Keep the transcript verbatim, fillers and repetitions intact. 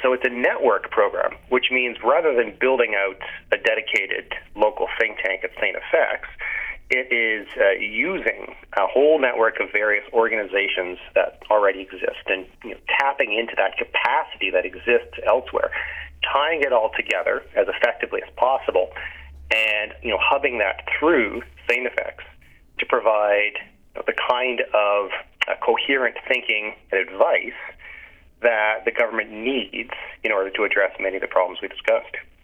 so it's a network program, which means rather than building out a dedicated local think tank at Saint F X, it is uh, using a whole network of various organizations that already exist and you know, tapping into that capacity that exists elsewhere, tying it all together as effectively as possible, and you know, hubbing that through Saint F X to provide you know, the kind of uh, coherent thinking and advice that the government needs in order to address many of the problems we discussed.